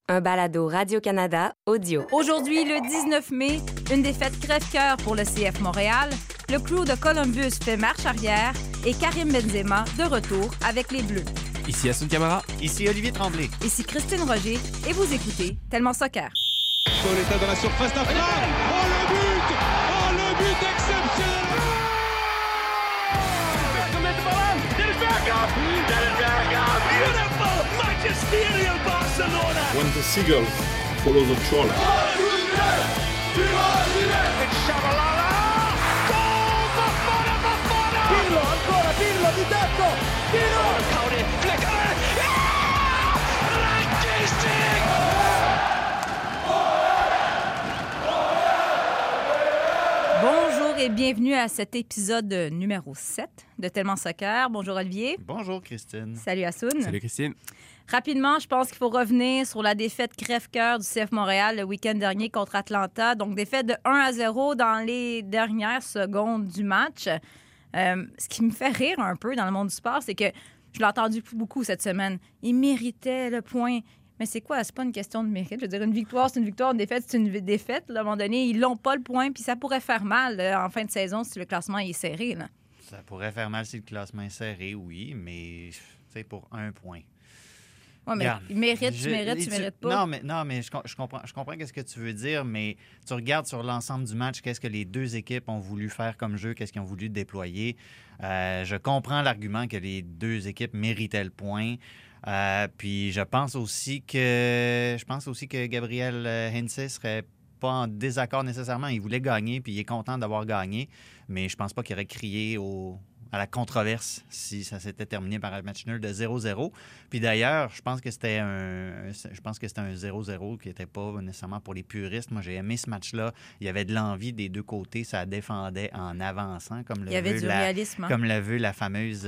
un balado Radio-Canada audio. Aujourd'hui, le 19 mai, une défaite crève-cœur pour le CF Montréal. Le crew de Columbus fait marche arrière et Karim Benzema de retour avec les Bleus. Ici Hassoun Camara. Ici Olivier Tremblay. Ici Christine Roger et vous écoutez Tellement Soccer. Pauletta dans la surface d'affaire. Oh le but exceptionnel. Beautiful magisterial Barcelona. When the seagull follows the trawler. It's Shabalala. Goal! Bafana! Pirlo ancora, Pirlo di tetto. Pirlo. Caudi, flickare. Rangistic. Bonjour et bienvenue à cet épisode numéro 7 de Tellement Soccer. Bonjour Olivier. Bonjour Christine. Salut Hassoun. Salut Christine. Rapidement, je pense qu'il faut revenir sur la défaite crève-cœur du CF Montréal le week-end dernier contre Atlanta. Donc, défaite de 1-0 dans les dernières secondes du match. Ce qui me fait rire un peu dans le monde du sport, c'est que je l'ai entendu beaucoup cette semaine. Il méritait le point. Mais c'est quoi? C'est pas une question de mérite. Je veux dire, une victoire, c'est une victoire. Une défaite, c'est une défaite. Là, à un moment donné, ils n'ont pas le point. Puis ça pourrait faire mal en fin de saison si le classement est serré. Là. Ça pourrait faire mal si le classement est serré, oui, mais c'est pour un point. Oui, mais Regarde, tu mérites pas. Non, mais je comprends ce que tu veux dire, mais tu regardes sur l'ensemble du match, qu'est-ce que les deux équipes ont voulu faire comme jeu, qu'est-ce qu'ils ont voulu déployer. Je comprends l'argument que les deux équipes méritaient le point. Puis je pense aussi que Gabriel Heinze serait pas en désaccord nécessairement. Il voulait gagner, puis il est content d'avoir gagné, mais je pense pas qu'il aurait crié à la controverse si ça s'était terminé par un match nul de 0-0. Puis d'ailleurs, je pense que c'était un 0-0 qui n'était pas nécessairement pour les puristes. Moi, j'ai aimé ce match-là. Il y avait de l'envie des deux côtés. Ça défendait en avançant, comme Il y avait du réalisme. Comme le veut la fameuse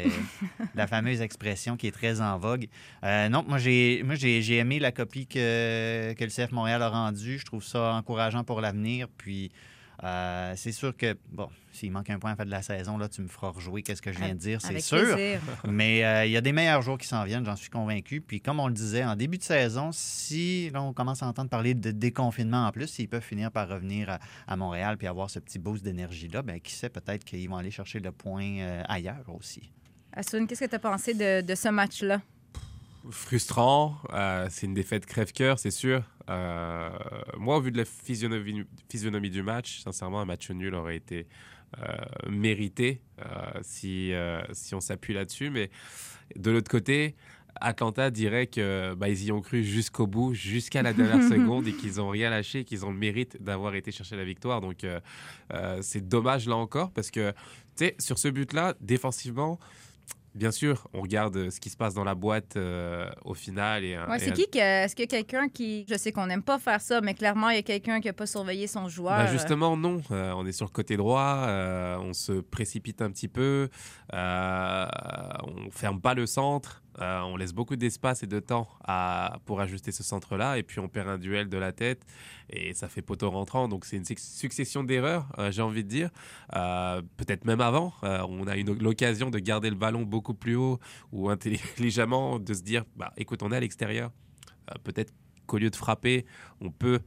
expression qui est très en vogue. Non, moi, j'ai aimé la copie que le CF Montréal a rendue. Je trouve ça encourageant pour l'avenir. Puis c'est sûr que, bon, s'il manque un point à la fin de la saison, là, tu me feras rejouer qu'est-ce que je viens de dire, c'est sûr. Plaisir. Mais il y a des meilleurs jours qui s'en viennent, j'en suis convaincu. Puis comme on le disait, en début de saison, si là, on commence à entendre parler de déconfinement en plus, s'ils peuvent finir par revenir à Montréal puis avoir ce petit boost d'énergie-là, bien, qui sait, peut-être qu'ils vont aller chercher le point ailleurs aussi. Hassoun, qu'est-ce que tu as pensé de ce match-là? Frustrant. C'est une défaite crève-cœur, c'est sûr. Moi, au vu de la physionomie du match, sincèrement, un match nul aurait été mérité si on s'appuie là-dessus. Mais de l'autre côté, Atlanta dirait que ils y ont cru jusqu'au bout, jusqu'à la dernière seconde et qu'ils n'ont rien lâché, qu'ils ont le mérite d'avoir été chercher la victoire. Donc, c'est dommage là encore parce que, tu sais, sur ce but-là, défensivement, bien sûr, on regarde ce qui se passe dans la boîte au final. Est-ce qu'il y a quelqu'un qui... Je sais qu'on n'aime pas faire ça, mais clairement, il y a quelqu'un qui n'a pas surveillé son joueur. Justement, non. On est sur le côté droit. On se précipite un petit peu. On ne ferme pas le centre. On laisse beaucoup d'espace et de temps pour ajuster ce centre-là. Et puis, on perd un duel de la tête. Et ça fait poteau rentrant. Donc, c'est une succession d'erreurs, j'ai envie de dire. Peut-être même avant. On a eu l'occasion de garder le ballon beaucoup plus haut ou intelligemment de se dire, écoute, on est à l'extérieur. Peut-être qu'au lieu de frapper, on peut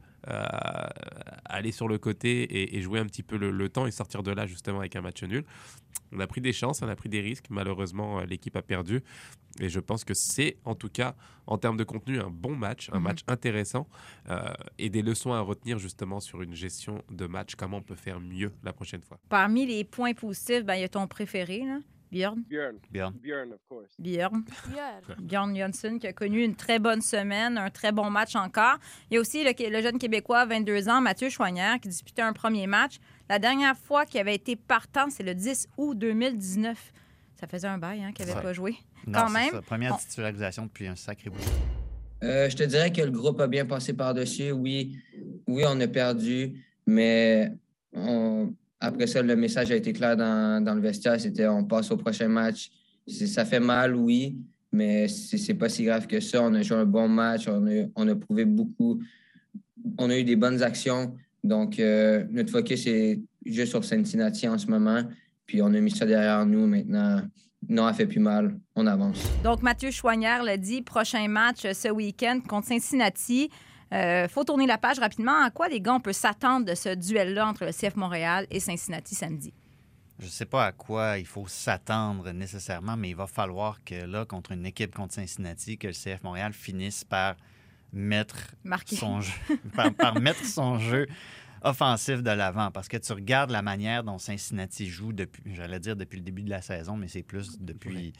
aller sur le côté et jouer un petit peu le temps et sortir de là justement avec un match nul. On a pris des chances, on a pris des risques. Malheureusement, l'équipe a perdu. Et je pense que c'est, en tout cas, en termes de contenu, un bon match, un match intéressant et des leçons à retenir justement sur une gestion de match, comment on peut faire mieux la prochaine fois. Parmi les points positifs, il y a ton préféré, là. Bjorn, of course. Bjorn Johnson qui a connu une très bonne semaine, un très bon match encore. Il y a aussi le jeune Québécois, 22 ans, Mathieu Choignard, qui disputait un premier match. La dernière fois qu'il avait été partant, c'est le 10 août 2019. Ça faisait un bail qu'il n'avait pas joué. Non, quand même. Ça. Première titularisation depuis un sacré bout. Je te dirais que le groupe a bien passé par-dessus. Oui, on a perdu, mais après ça, le message a été clair dans le vestiaire. C'était on passe au prochain match. Ça fait mal, oui, mais c'est pas si grave que ça. On a joué un bon match. On a prouvé beaucoup. On a eu des bonnes actions. Donc, notre focus est juste sur Cincinnati en ce moment. Puis, on a mis ça derrière nous. Maintenant, non, elle fait plus mal. On avance. Donc, Mathieu Choignard l'a dit, prochain match ce week-end contre Cincinnati. Faut tourner la page rapidement. À quoi, les gars, on peut s'attendre de ce duel-là entre le CF Montréal et Cincinnati samedi? Je ne sais pas à quoi il faut s'attendre nécessairement, mais il va falloir que là, contre une équipe contre Cincinnati, que le CF Montréal finisse par mettre son jeu, par mettre son jeu offensif de l'avant. Parce que tu regardes la manière dont Cincinnati joue depuis le début de la saison, mais c'est plus depuis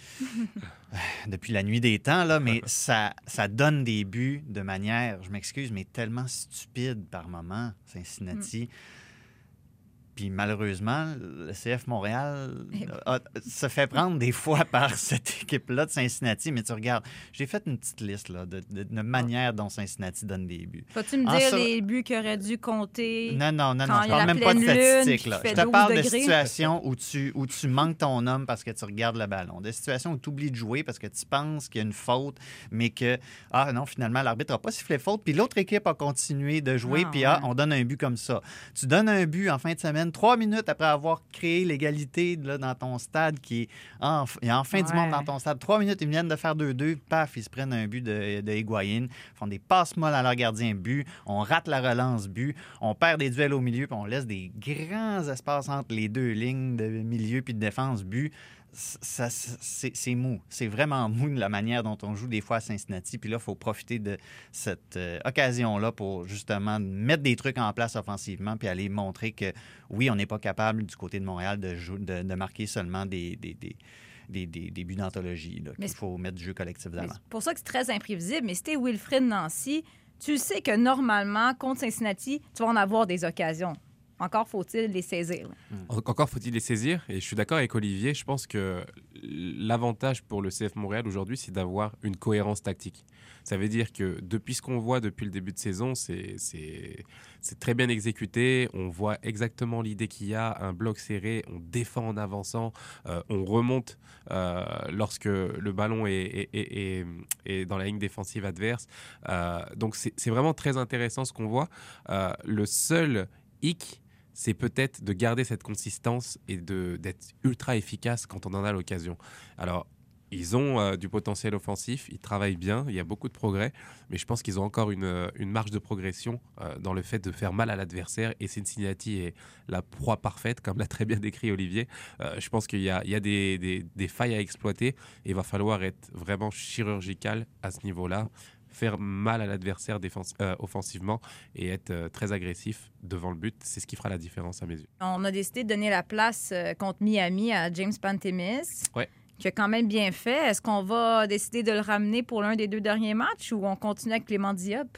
la nuit des temps, là, mais ça donne des buts de manière, je m'excuse, mais tellement stupide par moment, Cincinnati. Puis malheureusement, le CF Montréal se fait prendre des fois par cette équipe-là de Cincinnati. Mais tu regardes, j'ai fait une petite liste là, de manière dont Cincinnati donne des buts. Faut-tu me dire les buts qu'il aurait dû compter? Non, je parle même pas de statistiques. Là. Je te parle de situations où tu manques ton homme parce que tu regardes le ballon. Des situations où tu oublies de jouer parce que tu penses qu'il y a une faute, mais que, non, finalement, l'arbitre n'a pas sifflé faute. Puis l'autre équipe a continué de jouer, puis on donne un but comme ça. Tu donnes un but en fin de semaine, 3 minutes après avoir créé l'égalité là, dans ton stade, il y a enfin du monde dans ton stade. 3 minutes, ils viennent de faire 2-2, paf, ils se prennent un but de Higuaín, font des passes molles à leur gardien but, on rate la relance but, on perd des duels au milieu, puis on laisse des grands espaces entre les deux lignes de milieu puis de défense but. C'est mou. C'est vraiment mou la manière dont on joue des fois à Cincinnati. Puis là, il faut profiter de cette occasion-là pour justement mettre des trucs en place offensivement puis aller montrer que, oui, on n'est pas capable du côté de Montréal de marquer seulement des buts d'anthologie. Il faut mettre du jeu collectif d'avant. C'est pour ça que c'est très imprévisible. Mais si t'es Wilfried Nancy, tu sais que normalement, contre Cincinnati, tu vas en avoir des occasions. Encore faut-il les saisir. Encore faut-il les saisir. Et je suis d'accord avec Olivier. Je pense que l'avantage pour le CF Montréal aujourd'hui, c'est d'avoir une cohérence tactique. Ça veut dire que depuis ce qu'on voit depuis le début de saison, c'est très bien exécuté. On voit exactement l'idée qu'il y a, un bloc serré, on défend en avançant, on remonte lorsque le ballon est dans la ligne défensive adverse. Donc c'est vraiment très intéressant ce qu'on voit. Le seul hic, c'est peut-être de garder cette consistance et d'être ultra efficace quand on en a l'occasion. Alors, ils ont du potentiel offensif, ils travaillent bien, il y a beaucoup de progrès, mais je pense qu'ils ont encore une marge de progression dans le fait de faire mal à l'adversaire, et Cincinnati est la proie parfaite, comme l'a très bien décrit Olivier. Je pense qu'il y a des failles à exploiter, et il va falloir être vraiment chirurgical à ce niveau-là, faire mal à l'adversaire offensivement et être très agressif devant le but. C'est ce qui fera la différence à mes yeux. On a décidé de donner la place contre Miami à James Pantemis, qui a quand même bien fait. Est-ce qu'on va décider de le ramener pour l'un des 2 derniers matchs ou on continue avec Clément Diop?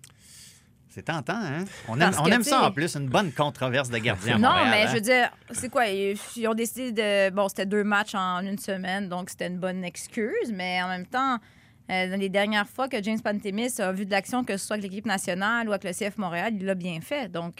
C'est tentant, hein? On aime ça en plus, une bonne controverse de gardien. Non, Montréal, mais je veux dire, c'est quoi? Ils ont décidé de... Bon, c'était 2 matchs en une semaine, donc c'était une bonne excuse, mais en même temps... dans les dernières fois que James Pantemis a vu de l'action, que ce soit avec l'équipe nationale ou avec le CF Montréal, il l'a bien fait. Donc,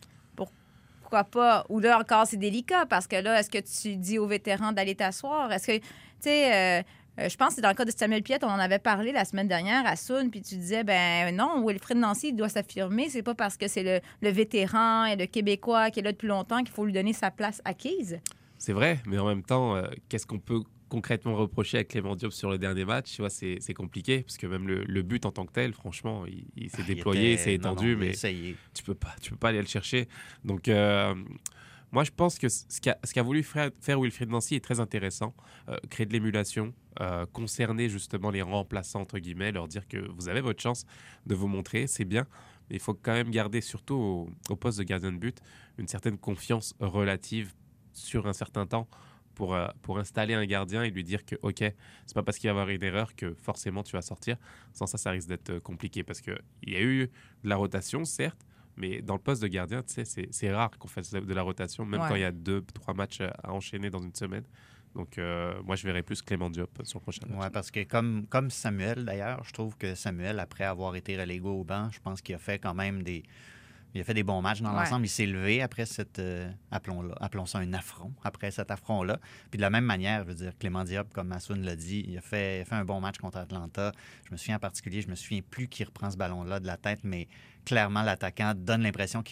pourquoi pas? Ou là encore, c'est délicat parce que là, est-ce que tu dis aux vétérans d'aller t'asseoir? Est-ce que, tu sais, je pense que c'est dans le cas de Samuel Piette, on en avait parlé la semaine dernière à Soun, puis tu disais, ben non, Wilfried Nancy, il doit s'affirmer. C'est pas parce que c'est le vétéran et le Québécois qui est là depuis longtemps qu'il faut lui donner sa place acquise. C'est vrai, mais en même temps, qu'est-ce qu'on peut concrètement reprocher à Clément Diop sur le dernier match? Tu vois, c'est compliqué, parce que même le but en tant que tel, franchement, il s'est déployé, il s'est étendu, mais tu peux pas aller le chercher. Donc, moi, je pense que ce qu'a voulu faire Wilfried Nancy est très intéressant. Créer de l'émulation, concerner justement les remplaçants, entre guillemets, leur dire que vous avez votre chance de vous montrer, c'est bien. Mais il faut quand même garder, surtout au poste de gardien de but, une certaine confiance relative sur un certain temps pour installer un gardien et lui dire que OK, c'est pas parce qu'il va y avoir une erreur que forcément tu vas sortir. Sans ça risque d'être compliqué parce qu'il y a eu de la rotation, certes, mais dans le poste de gardien, tu sais, c'est rare qu'on fasse de la rotation, même quand il y a 2-3 matchs à enchaîner dans une semaine. Donc, moi, je verrais plus Clément Diop sur le prochain match. Oui, parce que comme Samuel, d'ailleurs, je trouve que Samuel, après avoir été relégué au banc, je pense qu'il a fait quand même il a fait des bons matchs dans l'ensemble. Il s'est levé après appelons ça un affront, après cet affront-là. Puis de la même manière, je veux dire, Clément Diop, comme Massoun l'a dit, il a fait un bon match contre Atlanta. Je me souviens en particulier, je me souviens plus qui reprend ce ballon-là de la tête, mais clairement, l'attaquant donne l'impression qu'il va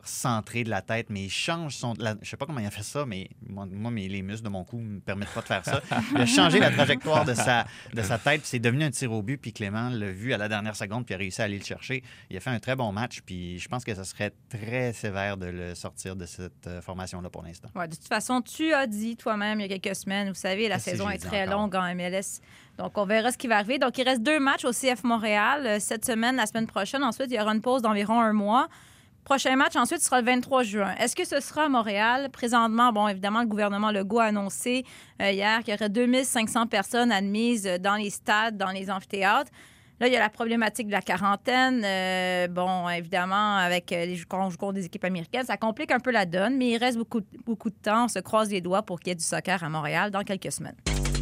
centré de la tête, mais il change son... Je sais pas comment il a fait ça, mais les muscles de mon cou me permettent pas de faire ça. Il a changé la trajectoire de sa tête, puis c'est devenu un tir au but, puis Clément l'a vu à la dernière seconde, puis a réussi à aller le chercher. Il a fait un très bon match, puis je pense que ce serait très sévère de le sortir de cette formation-là pour l'instant. Ouais, de toute façon, tu as dit toi-même il y a quelques semaines, vous savez, la saison est très longue en MLS. Donc, on verra ce qui va arriver. Donc, il reste 2 matchs au CF Montréal cette semaine, la semaine prochaine. Ensuite, il y aura une pause d'environ 1 mois. Prochain match, ensuite, sera le 23 juin. Est-ce que ce sera à Montréal? Présentement, bon, évidemment, le gouvernement Legault a annoncé hier qu'il y aurait 2500 personnes admises dans les stades, dans les amphithéâtres. Là, il y a la problématique de la quarantaine. Bon, évidemment, avec quand on joue contre des équipes américaines, ça complique un peu la donne, mais il reste beaucoup de temps. On se croise les doigts pour qu'il y ait du soccer à Montréal dans quelques semaines.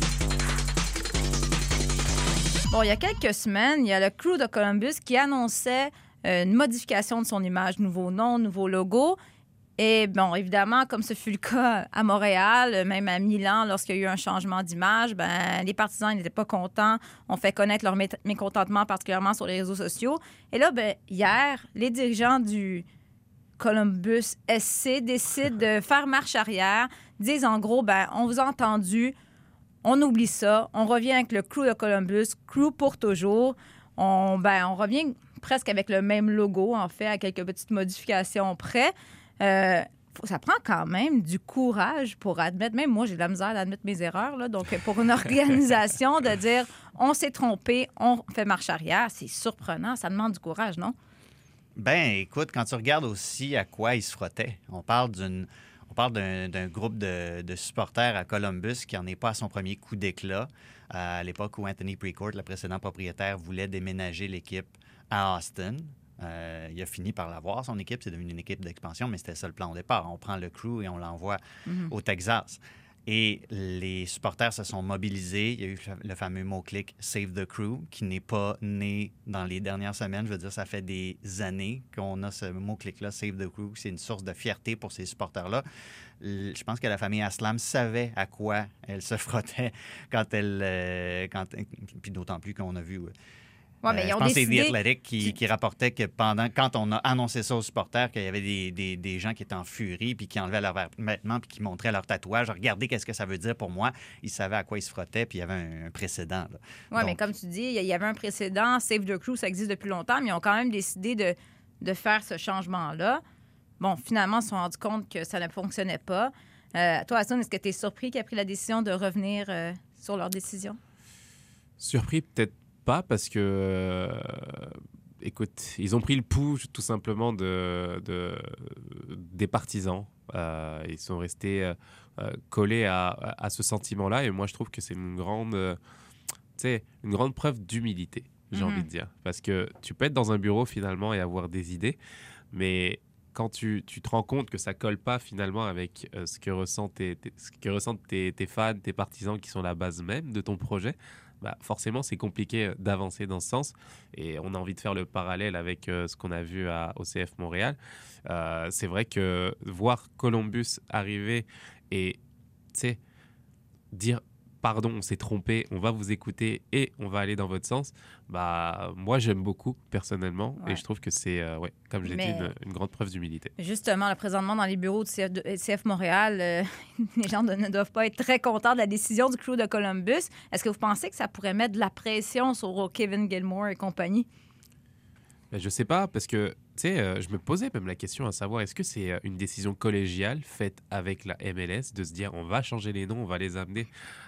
Bon, il y a quelques semaines, il y a le Crew de Columbus qui annonçait une modification de son image, nouveau nom, nouveau logo. Et bon, évidemment, comme ce fut le cas à Montréal, même à Milan, lorsqu'il y a eu un changement d'image, les partisans n'étaient pas contents. On fait connaître leur mécontentement, particulièrement sur les réseaux sociaux. Et là, hier, les dirigeants du Columbus SC décident de faire marche arrière, disent en gros, on vous a entendu, on oublie ça, on revient avec le Crew de Columbus, Crew pour toujours. On revient presque avec le même logo, en fait, à quelques petites modifications près. Ça prend quand même du courage pour admettre, même moi j'ai de la misère d'admettre mes erreurs, là, donc pour une organisation de dire on s'est trompé, on fait marche arrière, c'est surprenant, ça demande du courage, non? Écoute, quand tu regardes aussi à quoi ils se frottaient, on parle d'un groupe de supporters à Columbus qui n'en est pas à son premier coup d'éclat. À l'époque où Anthony Precourt, le précédent propriétaire, voulait déménager l'équipe à Austin. Il a fini par l'avoir, son équipe. C'est devenu une équipe d'expansion, mais c'était ça le plan au départ. On prend le Crew et on l'envoie au Texas. Et les supporters se sont mobilisés. Il y a eu le fameux mot-clic « Save the Crew » qui n'est pas né dans les dernières semaines. Je veux dire, ça fait des années qu'on a ce mot-clic-là, « Save the Crew ». C'est une source de fierté pour ces supporters-là. Je pense que la famille Aslam savait à quoi elle se frottait puis d'autant plus qu'on a vu... Ouais, mais je pense que c'est The Athletic qui rapportait que quand on a annoncé ça aux supporters, qu'il y avait des gens qui étaient en furie puis qui enlevaient leurs vêtements puis qui montraient leur tatouage. Regardez qu'est-ce que ça veut dire pour moi. Ils savaient à quoi ils se frottaient puis il y avait un précédent. Oui, mais comme tu dis, il y avait un précédent. Save the Crew, ça existe depuis longtemps, mais ils ont quand même décidé de faire ce changement-là. Bon, finalement, ils se sont rendus compte que ça ne fonctionnait pas. Toi, Hassan, est-ce que tu es surpris qu'ils aient pris la décision de revenir sur leur décision? Surpris, peut-être pas, parce que, écoute, ils ont pris le pouls tout simplement des partisans. Ils sont restés collés à ce sentiment-là. Et moi, je trouve que c'est une grande preuve d'humilité, j'ai envie de dire. Parce que tu peux être dans un bureau finalement et avoir des idées, mais quand tu te rends compte que ça colle pas finalement avec ce que ressentent tes fans, tes partisans qui sont la base même de ton projet, forcément, c'est compliqué d'avancer dans ce sens. Et on a envie de faire le parallèle avec ce qu'on a vu au CF Montréal. C'est vrai que voir Columbus arriver et dire pardon, on s'est trompé, on va vous écouter et on va aller dans votre sens, moi, j'aime beaucoup personnellement. Ouais. Et je trouve que c'est, comme je l'ai dit, une grande preuve d'humilité. Justement, présentement, dans les bureaux de CF Montréal, les gens ne doivent pas être très contents de la décision du Crew de Columbus. Est-ce que vous pensez que ça pourrait mettre de la pression sur Kevin Gilmour et compagnie? Je sais pas, parce que, je me posais même la question à savoir, est-ce que c'est une décision collégiale faite avec la MLS de se dire, on va changer les noms, on va les amener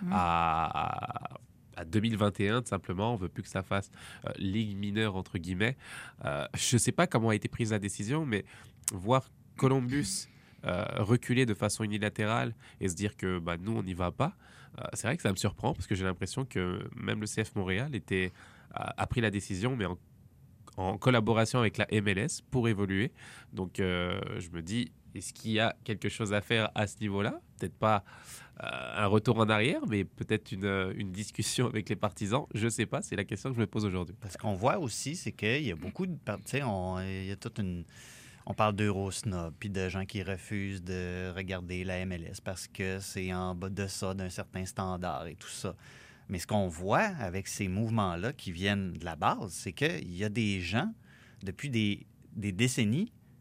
à 2021, tout simplement, on veut plus que ça fasse ligue mineure, entre guillemets. Je sais pas comment a été prise la décision, mais voir Columbus reculer de façon unilatérale et se dire que nous, on n'y va pas, c'est vrai que ça me surprend, parce que j'ai l'impression que même le CF Montréal a pris la décision, mais en collaboration avec la MLS pour évoluer. Donc, je me dis, est-ce qu'il y a quelque chose à faire à ce niveau-là? Peut-être pas un retour en arrière, mais peut-être une discussion avec les partisans. Je ne sais pas, c'est la question que je me pose aujourd'hui. Parce qu'on voit aussi, c'est qu'il y a beaucoup de... il y a toute une... On parle d'Eurosnob, puis de gens qui refusent de regarder la MLS parce que c'est en bas de ça, d'un certain standard et tout ça. Mais ce qu'on voit avec ces mouvements-là qui viennent de la base, c'est qu'il y a des gens, depuis des décennies,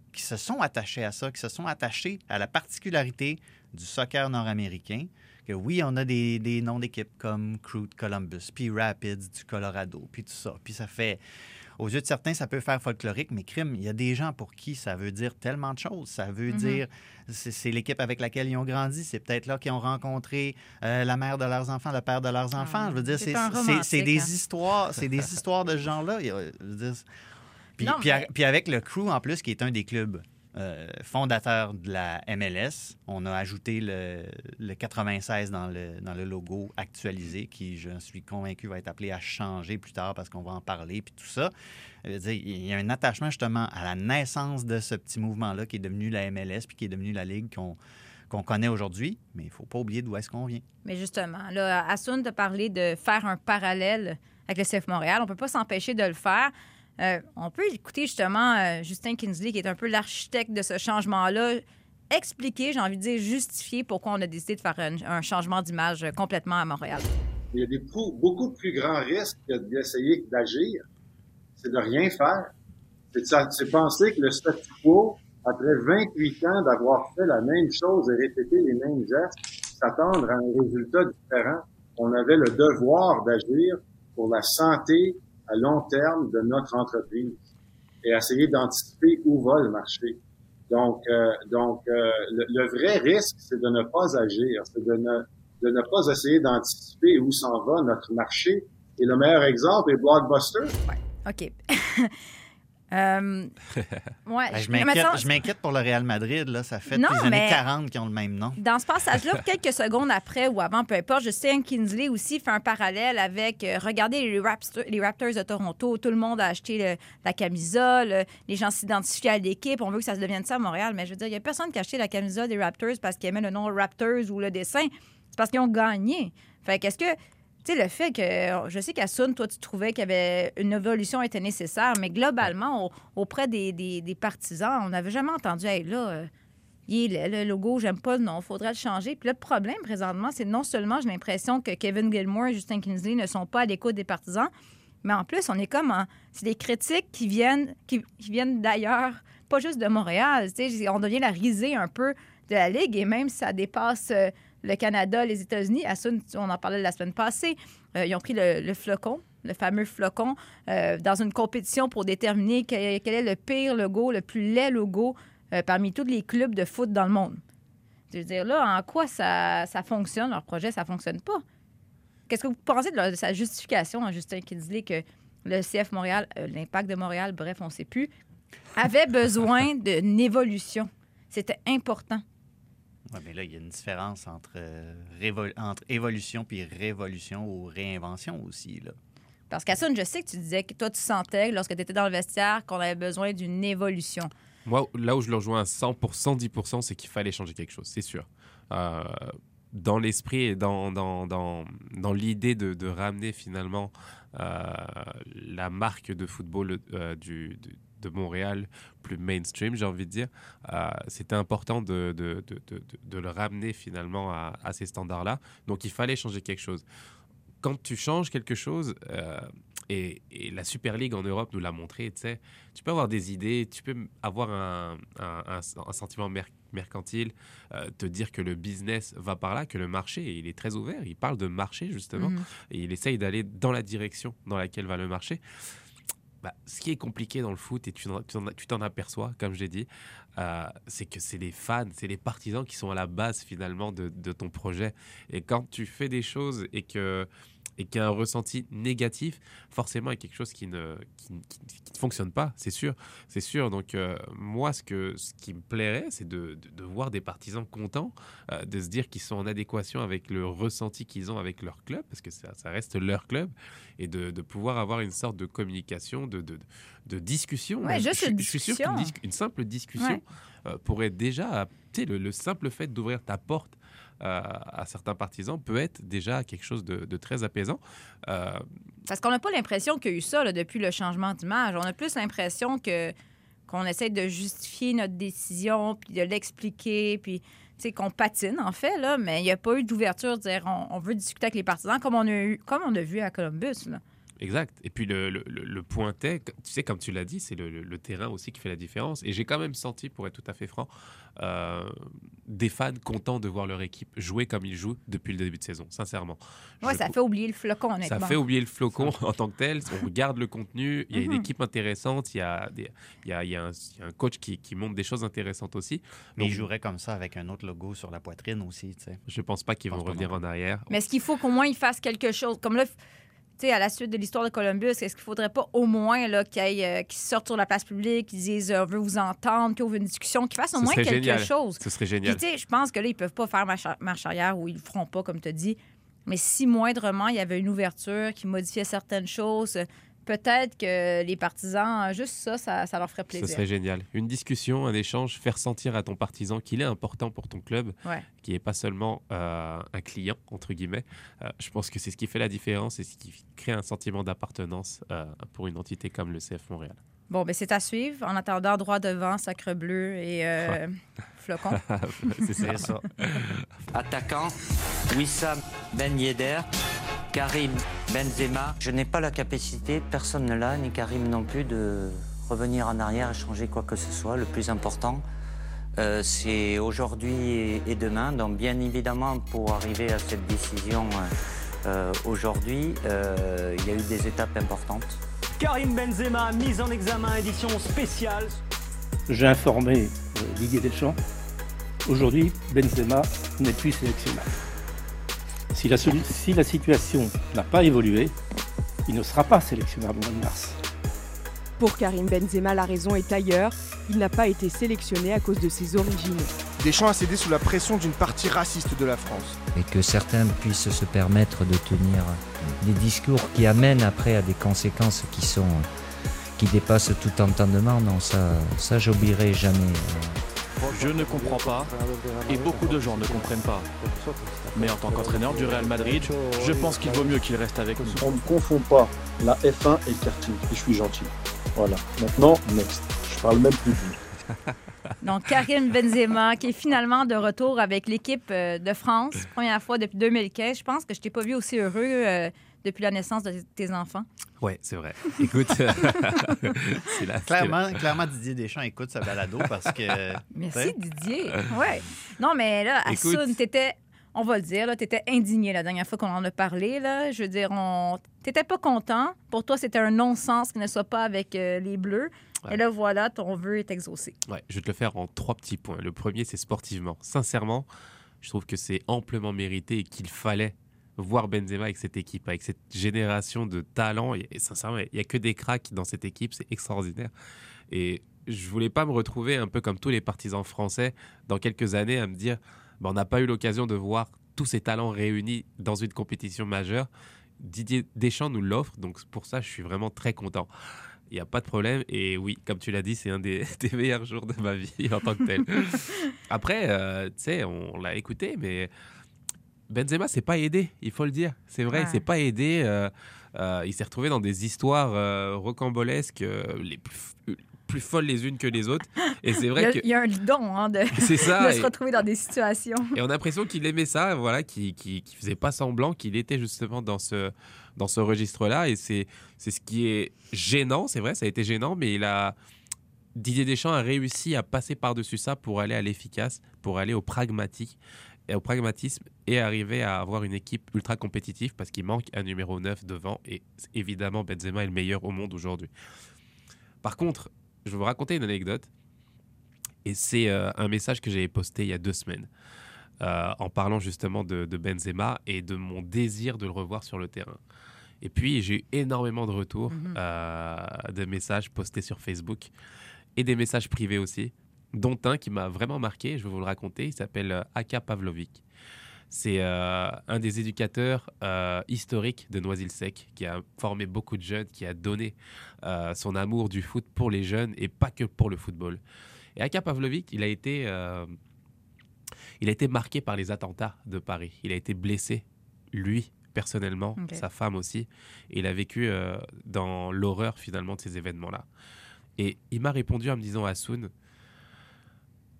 qui se sont attachés à ça, qui se sont attachés à la particularité du soccer nord-américain. Que oui, on a des noms d'équipes comme Crew de Columbus, puis Rapids du Colorado, puis tout ça. Puis ça fait... Aux yeux de certains, ça peut faire folklorique, mais crime, il y a des gens pour qui ça veut dire tellement de choses. Ça veut dire, c'est l'équipe avec laquelle ils ont grandi. C'est peut-être là qu'ils ont rencontré la mère de leurs enfants, le père de leurs enfants. Je veux dire, c'est des histoires, c'est des histoires de ce genre-là. Je veux dire, puis avec le Crew, en plus, qui est un des clubs fondateur de la MLS. On a ajouté le 96 dans le logo actualisé, qui, je suis convaincu, va être appelé à changer plus tard parce qu'on va en parler, puis tout ça. Il y a un attachement justement à la naissance de ce petit mouvement-là qui est devenu la MLS puis qui est devenu la Ligue qu'on connaît aujourd'hui, mais il ne faut pas oublier d'où est-ce qu'on vient. Mais justement, là, Hassoun t'a parlé de faire un parallèle avec le CF Montréal. On ne peut pas s'empêcher de le faire. On peut écouter justement Justin Kingsley, qui est un peu l'architecte de ce changement-là, expliquer, j'ai envie de dire justifier pourquoi on a décidé de faire un changement d'image complètement à Montréal. Il y a beaucoup de plus grands risques que d'essayer d'agir. C'est de rien faire. C'est penser que le statu quo, après 28 ans d'avoir fait la même chose et répété les mêmes gestes, s'attendre à un résultat différent. On avait le devoir d'agir pour la santé à long terme de notre entreprise et essayer d'anticiper où va le marché. Donc, le vrai risque, c'est de ne pas agir, c'est de ne pas essayer d'anticiper où s'en va notre marché. Et le meilleur exemple est Blockbuster. Ouais, OK. Je m'inquiète pour le Real Madrid. Là. Ça fait depuis les années 40 qui ont le même nom. Dans ce passage-là, quelques secondes après ou avant, peu importe, Justin Kingsley aussi fait un parallèle avec, regardez les Raptors de Toronto. Tout le monde a acheté la camisole. Les gens s'identifient à l'équipe. On veut que ça se devienne ça à Montréal. Mais je veux dire, il n'y a personne qui a acheté la camisole des Raptors parce qu'ils aimaient le nom Raptors ou le dessin. C'est parce qu'ils ont gagné. Fait qu'est-ce que... Tu sais, le fait que, je sais qu'Hassoun, toi, tu trouvais qu'il y avait une évolution était nécessaire, mais globalement, auprès des partisans, on n'avait jamais entendu, hey, là, le logo, j'aime pas le nom, il faudrait le changer. Puis là, le problème, présentement, c'est non seulement, j'ai l'impression que Kevin Gilmour et Justin Kingsley ne sont pas à l'écoute des partisans, mais en plus, on est comme c'est des critiques qui viennent d'ailleurs, pas juste de Montréal. Tu sais, on devient la risée un peu de la Ligue, et même si ça dépasse... le Canada, les États-Unis, Hassoun, on en parlait la semaine passée, ils ont pris le flocon, le fameux flocon, dans une compétition pour déterminer quel est le pire logo, le plus laid logo parmi tous les clubs de foot dans le monde. Je veux dire, là, en quoi ça fonctionne, leur projet, ça fonctionne pas? Qu'est-ce que vous pensez de sa justification, Justin Kingsley, que le CF Montréal, l'Impact de Montréal, bref, on ne sait plus, avait besoin d'une évolution? C'était important. Oui, mais là, il y a une différence entre évolution puis révolution ou réinvention aussi, là. Parce qu'Hassoun, je sais que tu disais que toi, tu sentais, lorsque tu étais dans le vestiaire, qu'on avait besoin d'une évolution. Moi, là où je le rejoins à 100%, 110%, c'est qu'il fallait changer quelque chose, c'est sûr. Dans l'esprit et dans l'idée de ramener finalement la marque de football de Montréal plus mainstream, j'ai envie de dire, c'était important de le ramener finalement à ces standards-là. Donc, il fallait changer quelque chose. Quand tu changes quelque chose, et la Super League en Europe nous l'a montré, tu sais, tu peux avoir des idées, tu peux avoir un sentiment mercantile, te dire que le business va par là, que le marché, il est très ouvert, il parle de marché justement, et il essaye d'aller dans la direction dans laquelle va le marché. Ce qui est compliqué dans le foot, et tu t'en aperçois, comme je l'ai dit, c'est que c'est les fans, c'est les partisans qui sont à la base finalement de ton projet. Et quand tu fais des choses et qu'il y a un ressenti négatif, forcément il y a quelque chose qui ne fonctionne pas, c'est sûr. Donc moi, ce qui me plairait, c'est de voir des partisans contents, de se dire qu'ils sont en adéquation avec le ressenti qu'ils ont avec leur club, parce que ça reste leur club, et de pouvoir avoir une sorte de communication, de discussion. Ouais, juste une discussion. Je suis sûr qu'une simple discussion pourrait déjà, tu sais, le simple fait d'ouvrir ta porte à certains partisans peut être déjà quelque chose de très apaisant. Parce qu'on n'a pas l'impression qu'il y a eu ça là, depuis le changement d'image. On a plus l'impression qu'on essaie de justifier notre décision, puis de l'expliquer, puis qu'on patine, en fait, là, mais il n'y a pas eu d'ouverture de dire on veut discuter avec les partisans comme on a vu à Columbus. Là. Exact. Et puis le pointet, tu sais, comme tu l'as dit, c'est le terrain aussi qui fait la différence. Et j'ai quand même senti, pour être tout à fait franc, des fans contents de voir leur équipe jouer comme ils jouent depuis le début de saison, sincèrement. Oui, ça fait oublier le flocon, honnêtement. Ça fait oublier le flocon en tant que tel. On regarde le contenu, il y a une équipe intéressante, il y a un coach qui montre des choses intéressantes aussi. Mais Donc, ils joueraient comme ça avec un autre logo sur la poitrine aussi, tu sais. je ne pense pas qu'ils vont revenir en arrière. Mais est-ce qu'il faut qu'au moins ils fassent quelque chose? Comme là, tu sais, à la suite de l'histoire de Columbus, est-ce qu'il ne faudrait pas au moins là, qu'ils sortent sur la place publique, qu'ils disent on veut vous entendre, qu'ils ouvrent une discussion, qu'ils fassent au moins quelque chose? Ce serait génial. Puis, tu sais, je pense que là, ils ne peuvent pas faire marche arrière ou ils ne le feront pas, comme tu as dit. Mais si moindrement, il y avait une ouverture qui modifiait certaines choses, peut-être que les partisans, juste ça leur ferait plaisir. Ce serait génial. Une discussion, un échange, faire sentir à ton partisan qu'il est important pour ton club, qui n'est pas seulement un client, entre guillemets. Je pense que c'est ce qui fait la différence et ce qui crée un sentiment d'appartenance pour une entité comme le CF Montréal. Bon, ben c'est à suivre. En attendant, droit devant, Sacre Bleu et Flocon. c'est ça. Attaquant, Wissam Ben Yedder, Karim Benzema. Je n'ai pas la capacité, personne ne l'a, ni Karim non plus, de revenir en arrière et changer quoi que ce soit. Le plus important, c'est aujourd'hui et demain. Donc bien évidemment, pour arriver à cette décision aujourd'hui, il y a eu des étapes importantes. Karim Benzema, mise en examen, édition spéciale. J'ai informé Didier Deschamps. Aujourd'hui, Benzema n'est plus sélectionnable. Si la situation n'a pas évolué, il ne sera pas sélectionnable au mois de mars. Pour Karim Benzema, la raison est ailleurs. Il n'a pas été sélectionné à cause de ses origines. Deschamps a cédé sous la pression d'une partie raciste de la France. Et que certains puissent se permettre de tenir des discours qui amènent après à des conséquences qui dépassent tout entendement, non, ça j'oublierai jamais. Je ne comprends pas, et beaucoup de gens ne comprennent pas. Mais en tant qu'entraîneur du Real Madrid, je pense qu'il vaut mieux qu'il reste avec nous. On ne confond pas la F1 et le karting, et je suis gentil. Voilà, maintenant, next. Je parle même plus vite. Donc, Karim Benzema, qui est finalement de retour avec l'équipe de France, première fois depuis 2015. Je pense que je t'ai pas vu aussi heureux depuis la naissance de tes enfants. Oui, c'est vrai. Écoute, clairement, Didier Deschamps écoute sa balado parce que... Merci, Didier. Ouais. Non, mais là, Assoun, t'étais... On va le dire, tu étais indigné la dernière fois qu'on en a parlé. Là. Je veux dire, t'étais pas content. Pour toi, c'était un non-sens qu'il ne soit pas avec les Bleus. Ouais. Et là, voilà, ton vœu est exaucé. Ouais, je vais te le faire en 3 petits points. Le premier, c'est sportivement. Sincèrement, je trouve que c'est amplement mérité et qu'il fallait voir Benzema avec cette équipe, avec cette génération de talents. Et sincèrement, il n'y a que des cracks dans cette équipe. C'est extraordinaire. Et je ne voulais pas me retrouver un peu comme tous les partisans français dans quelques années à me dire on n'a pas eu l'occasion de voir tous ces talents réunis dans une compétition majeure. Didier Deschamps nous l'offre, donc pour ça, je suis vraiment très content. Il n'y a pas de problème. Et oui, comme tu l'as dit, c'est un des meilleurs jours de ma vie en tant que tel. Après, tu sais, on l'a écouté, mais Benzema s'est pas aidé, il faut le dire. C'est vrai, il s'est pas aidé. Il s'est retrouvé dans des histoires rocambolesques, les plus folles les unes que les autres. Et c'est vrai il y a un don de se retrouver dans des situations. Et on a l'impression qu'il aimait ça, voilà, qu'il faisait pas semblant, qu'il était justement dans ce registre-là. Et c'est ce qui est gênant, c'est vrai, ça a été gênant, mais Didier Deschamps a réussi à passer par-dessus ça pour aller à l'efficace, pour aller au pragmatisme et arriver à avoir une équipe ultra compétitive parce qu'il manque un numéro 9 devant. Et évidemment, Benzema est le meilleur au monde aujourd'hui. Par contre, je vais vous raconter une anecdote. Et c'est un message que j'avais posté il y a 2 semaines en parlant justement de Benzema et de mon désir de le revoir sur le terrain. Et puis, j'ai eu énormément de retours, de messages postés sur Facebook et des messages privés aussi, dont un qui m'a vraiment marqué, je vais vous le raconter. Il s'appelle Aka Pavlovic. C'est un des éducateurs historiques de Noisy-le-Sec qui a formé beaucoup de jeunes, qui a donné son amour du foot pour les jeunes et pas que pour le football. Et Aka Pavlovic, il a été marqué par les attentats de Paris. Il a été blessé, lui, personnellement, sa femme aussi. Et il a vécu dans l'horreur, finalement, de ces événements-là. Et il m'a répondu en me disant, Assoun,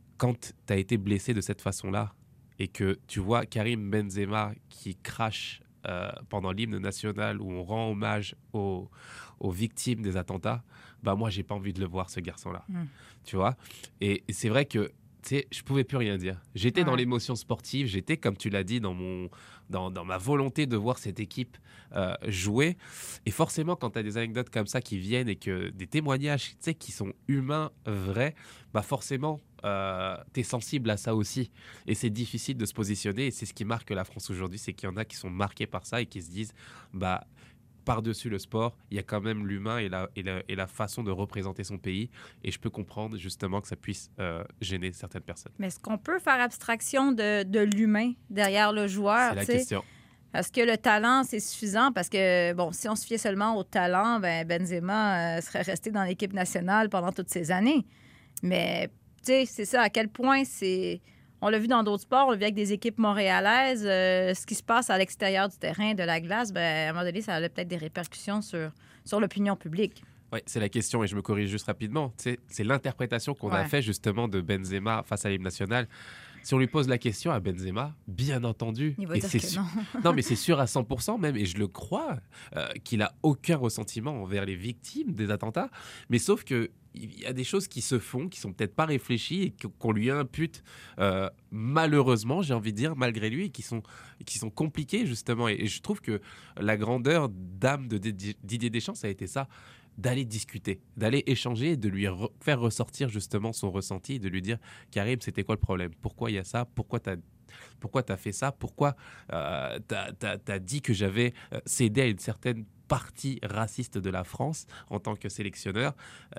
quand tu as été blessé de cette façon-là et que tu vois Karim Benzema qui crache pendant l'hymne national où on rend hommage aux victimes des attentats, bah moi, j'ai pas envie de le voir, ce garçon-là. Tu vois ? Et c'est vrai que je pouvais plus rien dire. J'étais dans l'émotion sportive, j'étais, comme tu l'as dit, dans ma volonté de voir cette équipe jouer. Et forcément, quand tu as des anecdotes comme ça qui viennent et que des témoignages qui sont humains, vrais, bah forcément, tu es sensible à ça aussi. Et c'est difficile de se positionner. Et c'est ce qui marque la France aujourd'hui, c'est qu'il y en a qui sont marqués par ça et qui se disent, bah, par-dessus le sport, il y a quand même l'humain et la façon de représenter son pays. Et je peux comprendre justement que ça puisse gêner certaines personnes. Mais est-ce qu'on peut faire abstraction de l'humain derrière le joueur? C'est la question. Est-ce que le talent, c'est suffisant? Parce que, bon, si on se fiait seulement au talent, Benzema serait resté dans l'équipe nationale pendant toutes ces années. Mais, tu sais, c'est ça, à quel point c'est... On l'a vu dans d'autres sports, on l'a vu avec des équipes montréalaises. Ce qui se passe à l'extérieur du terrain, de la glace, à un moment donné, ça a peut-être des répercussions sur l'opinion publique. Oui, c'est la question et je me corrige juste rapidement. C'est l'interprétation qu'on a fait justement de Benzema face à l'hymne national. Si on lui pose la question à Benzema, bien entendu, il va dire que non. Non, mais c'est sûr à 100% même, et je le crois, qu'il n'a aucun ressentiment envers les victimes des attentats. Mais sauf que il y a des choses qui se font, qui sont peut-être pas réfléchies et qu'on lui impute malheureusement, j'ai envie de dire, malgré lui, et qui sont compliquées justement. Et je trouve que la grandeur d'âme de Didier Deschamps, ça a été ça, d'aller discuter, d'aller échanger et de lui faire ressortir justement son ressenti, de lui dire « Karim, c'était quoi le problème? Pourquoi il y a ça? Pourquoi t'as fait ça? Pourquoi t'as dit que j'avais cédé à une certaine partie raciste de la France en tant que sélectionneur ?»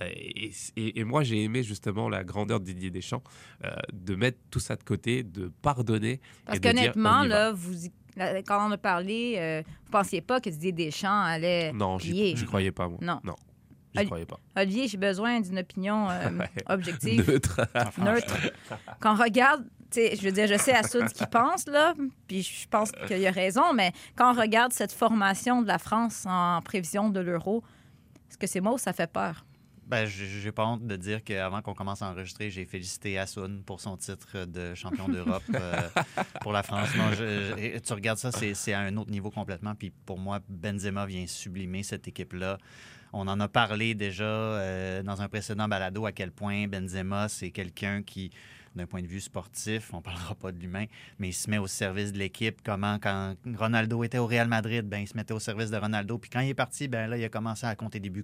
Et moi, j'ai aimé justement la grandeur de Didier Deschamps, de mettre tout ça de côté, de pardonner. Parce et de qu'honnêtement, dire, quand on a parlé, vous pensiez pas que Didier Deschamps allait non, je croyais pas, moi. Non. Je croyais pas. Olivier, j'ai besoin d'une opinion objective. Neutre. Quand on regarde, je veux dire, je sais à ce qu'il pense, là, puis je pense qu'il a raison, mais quand on regarde cette formation de la France en prévision de l'Euro, est-ce que c'est moi ou ça fait peur? J'ai pas honte de dire qu'avant qu'on commence à enregistrer, j'ai félicité Hassoun pour son titre de champion d'Europe pour la France. Non, tu regardes ça, c'est à un autre niveau complètement. Puis pour moi, Benzema vient sublimer cette équipe-là. On en a parlé déjà dans un précédent balado à quel point Benzema, c'est quelqu'un qui, d'un point de vue sportif, on ne parlera pas de l'humain, mais il se met au service de l'équipe. Comment, quand Ronaldo était au Real Madrid, il se mettait au service de Ronaldo. Puis quand il est parti, là, il a commencé à compter des buts.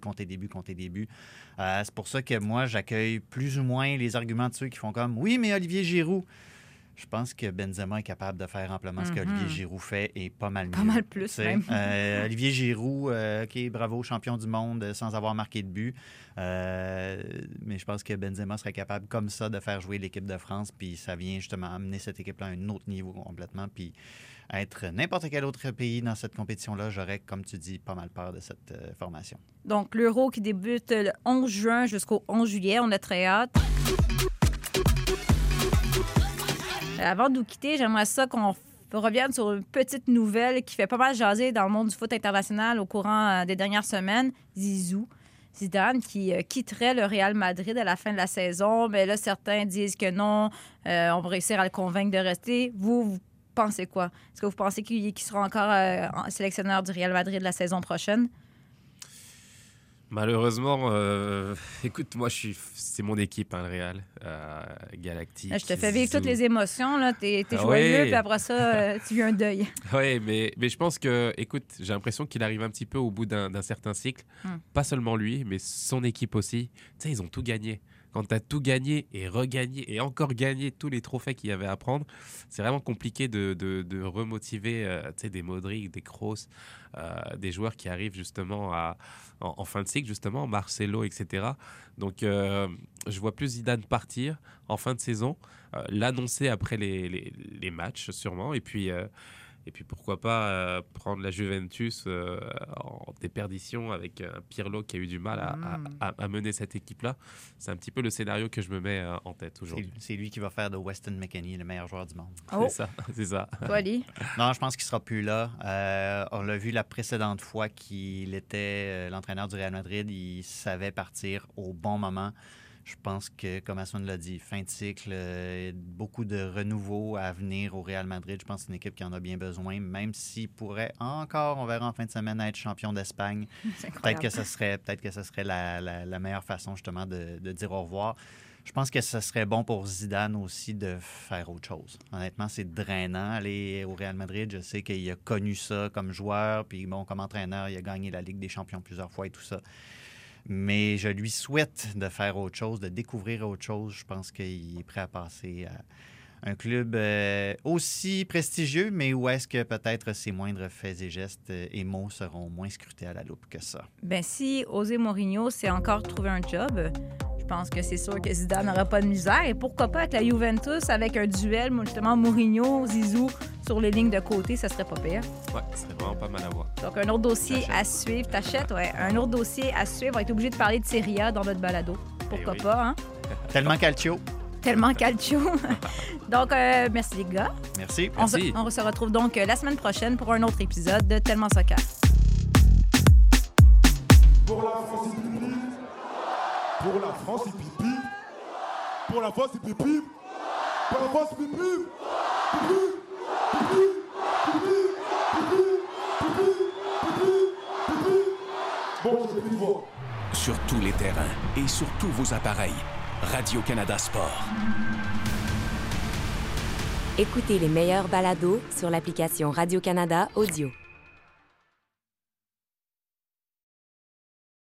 C'est pour ça que moi, j'accueille plus ou moins les arguments de ceux qui font comme « Oui, mais Olivier Giroud ». Je pense que Benzema est capable de faire amplement ce qu'Olivier Giroud fait et pas mal mieux. Pas mal plus, même. Olivier Giroud, bravo, champion du monde sans avoir marqué de but. Mais je pense que Benzema serait capable comme ça de faire jouer l'équipe de France, puis ça vient justement amener cette équipe-là à un autre niveau complètement, puis être n'importe quel autre pays dans cette compétition-là, j'aurais, comme tu dis, pas mal peur de cette formation. Donc, l'Euro qui débute le 11 juin jusqu'au 11 juillet, on a très hâte. Avant de nous quitter, j'aimerais ça qu'on revienne sur une petite nouvelle qui fait pas mal jaser dans le monde du foot international au courant des dernières semaines. Zidane qui quitterait le Real Madrid à la fin de la saison. Mais là, certains disent que non, on va réussir à le convaincre de rester. Vous pensez quoi? Est-ce que vous pensez qu'il sera encore sélectionneur du Real Madrid la saison prochaine? Malheureusement, écoute, moi, c'est mon équipe, le Real, Galactique. Je te fais vivre toutes les émotions, là. T'es joyeux, puis après ça, tu vis un deuil. Oui, mais je pense que, écoute, j'ai l'impression qu'il arrive un petit peu au bout d'un certain cycle. Pas seulement lui, mais son équipe aussi. Tu sais, ils ont tout gagné. Quand tu as tout gagné et regagné et encore gagné tous les trophées qu'il y avait à prendre, c'est vraiment compliqué de remotiver des Modric, des Kroos, des joueurs qui arrivent justement en fin de cycle, justement, Marcelo, etc. Donc, je vois plus Zidane partir en fin de saison, l'annoncer après les matchs sûrement, et puis pourquoi pas prendre la Juventus en déperdition avec Pirlo qui a eu du mal à mener cette équipe-là. C'est un petit peu le scénario que je me mets en tête aujourd'hui. C'est lui qui va faire de Weston McKennie le meilleur joueur du monde. Oh. C'est ça. Toi, Ali? Non, je pense qu'il ne sera plus là. On l'a vu la précédente fois qu'il était l'entraîneur du Real Madrid. Il savait partir au bon moment. Je pense que, comme Hassoun l'a dit, fin de cycle, beaucoup de renouveau à venir au Real Madrid. Je pense que c'est une équipe qui en a bien besoin, même s'il pourrait encore, on verra en fin de semaine, être champion d'Espagne. Peut-être que ce serait la meilleure façon, justement, de dire au revoir. Je pense que ce serait bon pour Zidane aussi de faire autre chose. Honnêtement, c'est drainant aller au Real Madrid. Je sais qu'il a connu ça comme joueur, puis bon, comme entraîneur, il a gagné la Ligue des Champions plusieurs fois et tout ça. Mais je lui souhaite de faire autre chose, de découvrir autre chose. Je pense qu'il est prêt à passer à un club aussi prestigieux, mais où est-ce que peut-être ses moindres faits et gestes et mots seront moins scrutés à la loupe que ça. Ben si José Mourinho s'est encore trouvé un job, je pense que c'est sûr que Zidane n'aura pas de misère. Et pourquoi pas avec la Juventus, avec un duel, justement, Mourinho-Zizou sur les lignes de côté, ça serait pas pire. Ouais, ce serait vraiment pas mal à voir. Donc, un autre dossier à suivre. T'achètes, ouais. Un autre dossier à suivre. On va être obligé de parler de Serie A dans notre balado. Pourquoi pas, hein? Tellement calcio. Tellement calcio. Donc, merci les gars. Merci. On se retrouve donc la semaine prochaine pour un autre épisode de Tellement Soccer. Pour la France, c'est pipi. Pour la France, c'est pipi. Pour la France, c'est pipi. Pour la France, c'est pipi. Pipi. Pipi. Pipi. Pipi. Pipi. Pipi. Pipi. Bon, j'ai plus de voix. Sur tous les terrains et sur tous vos appareils. Radio-Canada Sport. Écoutez les meilleurs balados sur l'application Radio-Canada Audio.